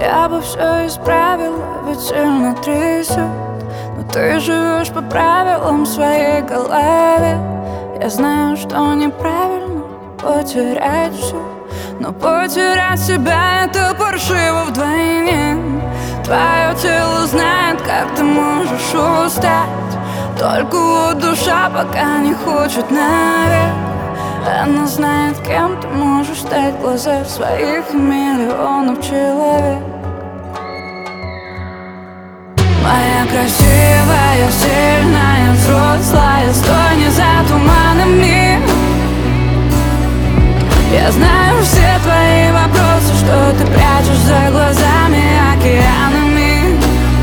Я бы все исправила, ведь сильно трясет. Но ты живешь по правилам своей голове. Я знаю, что неправильно потерять все, но потерять себя — это паршиво вдвойне. Твое тело знает, как ты можешь устать. Только вот душа пока не хочет наверх. Она знает, кем ты можешь стать в глазах своих миллионов человек. Моя красивая, сильная, взрослая, стой не за туманами. Я знаю все твои вопросы, что ты прячешь за глазами океанами.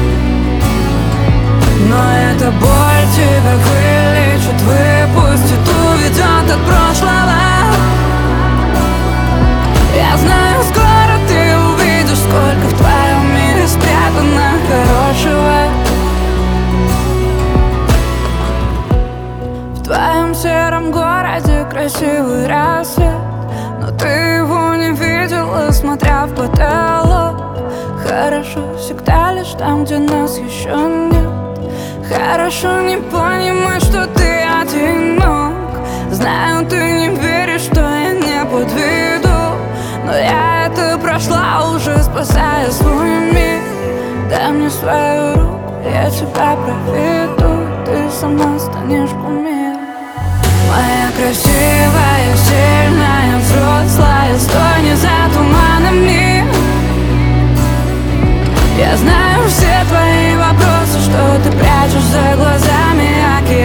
Но эта боль тебя вылечит, выпустит, уведет от прошлого. Я знаю, скоро ты увидишь, сколько в твоем мире спрятано хорошего. В твоем сером городе красивый рассвет, но ты его не видела, смотря в потолок. Хорошо всегда лишь там, где нас еще нет. Хорошо не понимать, что ты одинок. Знаю, ты не веришь, что я не подведу, но я это прошла уже, спасая свой мир. Дай мне свою руку, я тебя проведу, ты сама станешь кумиром. Моя красивая, сильная, взрослая, стой не за туманами. Я знаю все твои вопросы, что ты прячешь за глазами океанами.